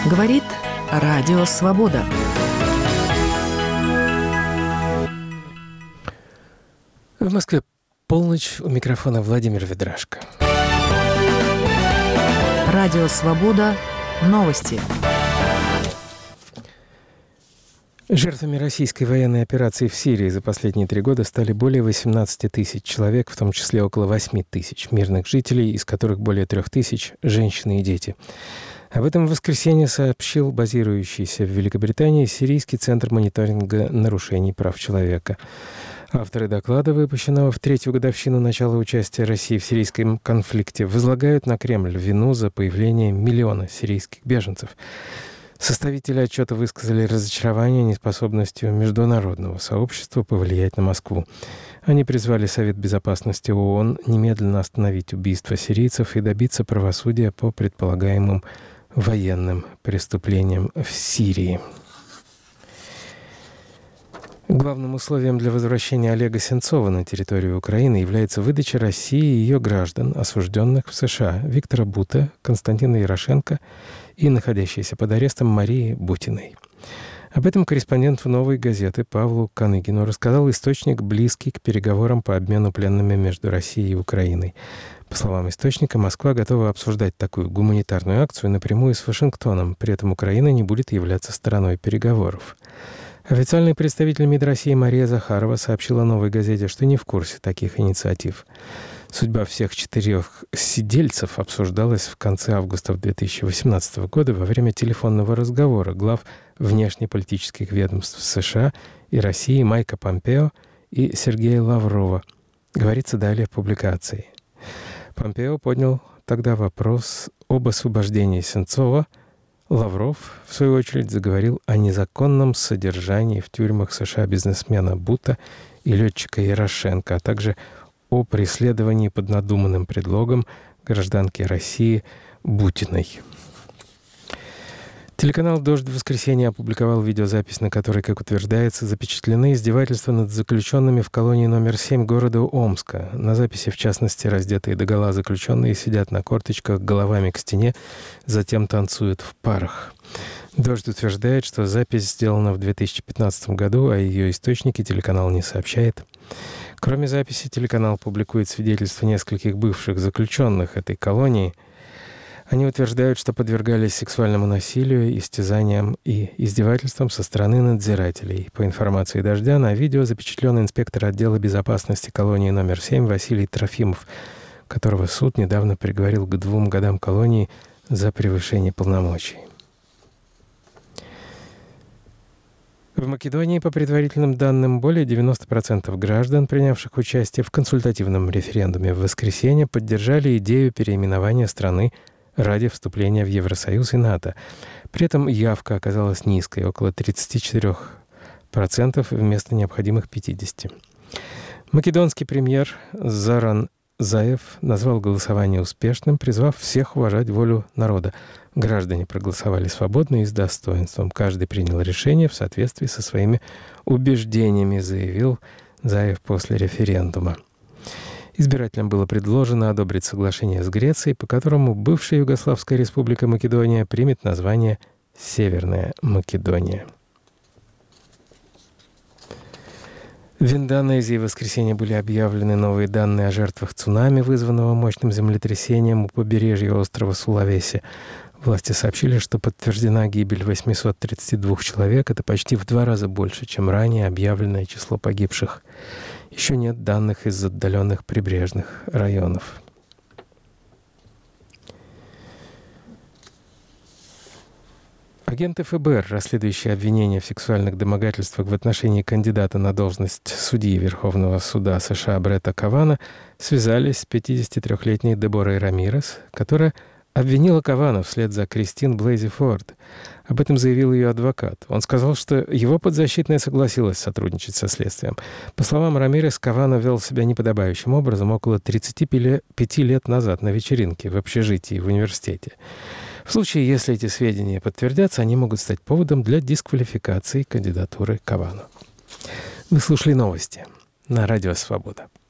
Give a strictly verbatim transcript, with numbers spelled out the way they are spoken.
Говорит Радио Свобода. В Москве полночь, у микрофона Владимир Ведрашко. Радио Свобода. Новости. Жертвами российской военной операции в Сирии за последние три года стали более восемнадцати тысяч человек, в том числе около восьми тысяч мирных жителей, из которых более трех тысяч – женщины и дети. Об этом в воскресенье сообщил базирующийся в Великобритании Сирийский центр мониторинга нарушений прав человека. Авторы доклада, выпущенного в третью годовщину начала участия России в сирийском конфликте, возлагают на Кремль вину за появление миллиона сирийских беженцев. Составители отчета высказали разочарование неспособностью международного сообщества повлиять на Москву. Они призвали Совет Безопасности ООН немедленно остановить убийство сирийцев и добиться правосудия по предполагаемым военным преступлениям в Сирии. Главным условием для возвращения Олега Сенцова на территорию Украины является выдача России и ее граждан, осужденных в США, Виктора Бута, Константина Ярошенко и находящейся под арестом Марии Бутиной. Об этом корреспонденту «Новой газеты» Павлу Каныгину рассказал источник, близкий к переговорам по обмену пленными между Россией и Украиной. По словам источника, Москва готова обсуждать такую гуманитарную акцию напрямую с Вашингтоном, при этом Украина не будет являться стороной переговоров. Официальный представитель МИД России Мария Захарова сообщила «Новой газете», что не в курсе таких инициатив. Судьба всех четырех сидельцев обсуждалась в конце августа две тысячи восемнадцатого года во время телефонного разговора глав внешнеполитических ведомств США и России Майка Помпео и Сергея Лаврова, говорится далее в публикации. Помпео поднял тогда вопрос об освобождении Сенцова. Лавров, в свою очередь, заговорил о незаконном содержании в тюрьмах США бизнесмена Бута и летчика Ярошенко, а также о преследовании под надуманным предлогом гражданки России Бутиной. Телеканал «Дождь» в воскресенье опубликовал видеозапись, на которой, как утверждается, запечатлены издевательства над заключенными в колонии номер семь города Омска. На записи, в частности, раздетые догола заключенные сидят на корточках головами к стене, затем танцуют в парах. «Дождь» утверждает, что запись сделана в две тысячи пятнадцатом году, а ее источники телеканал не сообщает. Кроме записи, телеканал публикует свидетельства нескольких бывших заключенных этой колонии. Они утверждают, что подвергались сексуальному насилию, истязаниям и издевательствам со стороны надзирателей. По информации «Дождя», на видео запечатлен инспектор отдела безопасности колонии номер семь Василий Трофимов, которого суд недавно приговорил к двум годам колонии за превышение полномочий. В Македонии, по предварительным данным, более девяноста процентов граждан, принявших участие в консультативном референдуме в воскресенье, поддержали идею переименования страны ради вступления в Евросоюз и НАТО. При этом явка оказалась низкой, около тридцати четырёх процентов вместо необходимых пятидесяти процентов. Македонский премьер Зоран Заев назвал голосование успешным, призвав всех уважать волю народа. Граждане проголосовали свободно и с достоинством. Каждый принял решение в соответствии со своими убеждениями, заявил Заев после референдума. Избирателям было предложено одобрить соглашение с Грецией, по которому бывшая Югославская республика Македония примет название Северная Македония. В Индонезии в воскресенье были объявлены новые данные о жертвах цунами, вызванного мощным землетрясением у побережья острова Сулавеси. Власти сообщили, что подтверждена гибель восьмисот тридцати двух человек. Это почти в два раза больше, чем ранее объявленное число погибших. Еще нет данных из отдаленных прибрежных районов. Агенты ФБР, расследующие обвинения в сексуальных домогательствах в отношении кандидата на должность судьи Верховного суда США Бретта Кавана, связались с пятидесятитрёхлетней Деборой Рамирес, которая обвинила Кавана вслед за Кристин Блейзи Форд. Об этом заявил ее адвокат. Он сказал, что его подзащитная согласилась сотрудничать со следствием. По словам Рамирес, Кавана вел себя неподобающим образом около тридцати пяти лет назад на вечеринке в общежитии в университете. В случае, если эти сведения подтвердятся, они могут стать поводом для дисквалификации кандидатуры Кавана. Вы слушали новости на Радио Свобода.